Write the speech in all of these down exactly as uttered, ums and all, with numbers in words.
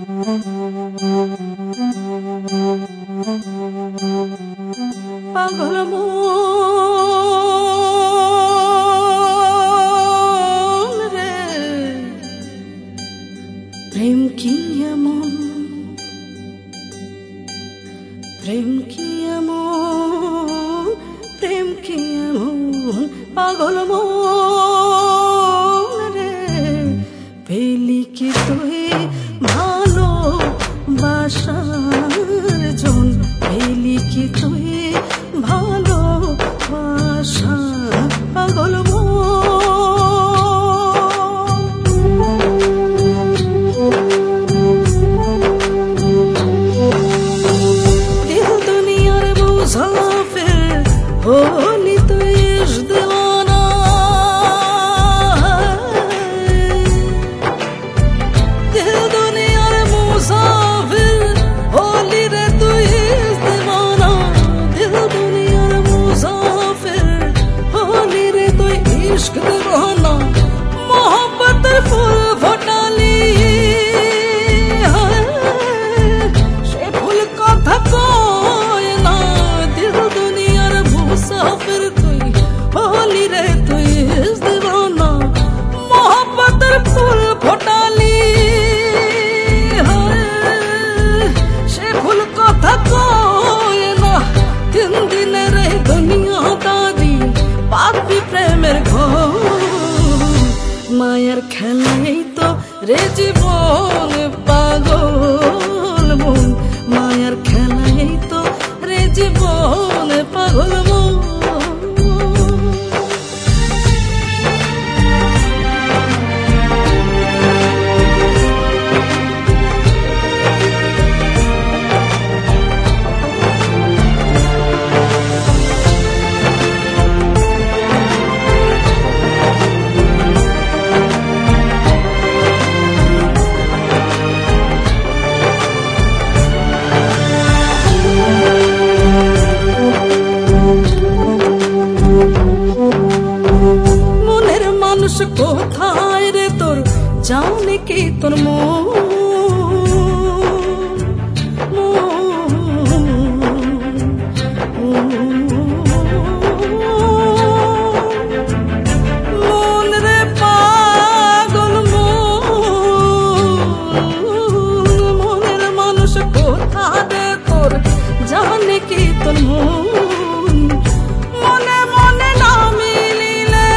পাগল মন রে, প্রেম কি এমন, প্রেম কি এমন, প্রেম কি এমন, পাগল মন রে, পেলি কি তুই ভালো বাসার জন, পেলি কি তুই ভালো বাসা, পাগল মন। দিল দুনিয়ার মুসাফির হলি তুই ইশ দিওয়ানা, দিল দুনিয়ার মুসাফির হলি রে তুই ইশ দিওয়ানা, দিল দুনিয়ার মুসাফির হলি রে তুই ইশক দিওয়ানা, মোহব্বতের ফুল ফোটালি সে ফুল কথা কয় না, দিল দুনিয়ার মুসাফির তুই হলি রে তুই ইশ দিওয়ানা, মোহব্বতের ফুল ফোটালি সে ফুল কথা কয় না, তিন দিনের এই দুনিয়া দাদি পাপি প্রেমের ঘর, মায়ের খেলাই তো রে জীবন পাগল মন, মায়ের খেলাই তো রে জীবন পাগল মন। কোথায় রে তোর জানে কি তোর মন, মন রে পাগল মন, মনের মানুষ কোথায় রে তোর জানে কি তোর মন, মনে মনে না মিলিলে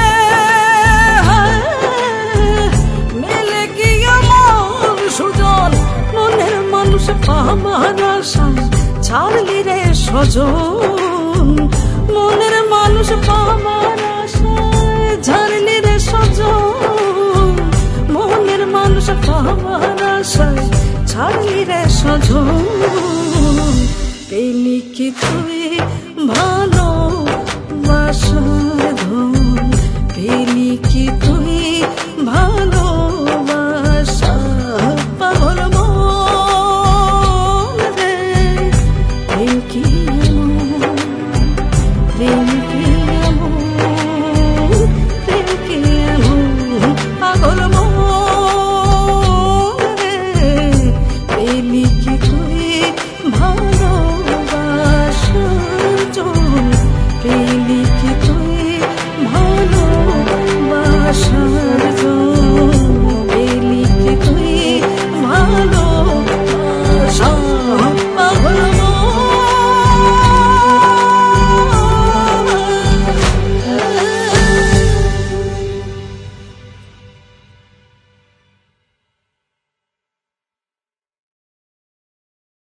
সুজন, মনের মানুষ পাবার আশায় ছাড়লি রে সজন, মনের মানুষ পাবার আশায় ছাড়লি রে সজন, মনের মানুষ পাবার আশায় ছাড়লি রে সজন, পেলি কি তুই ভালো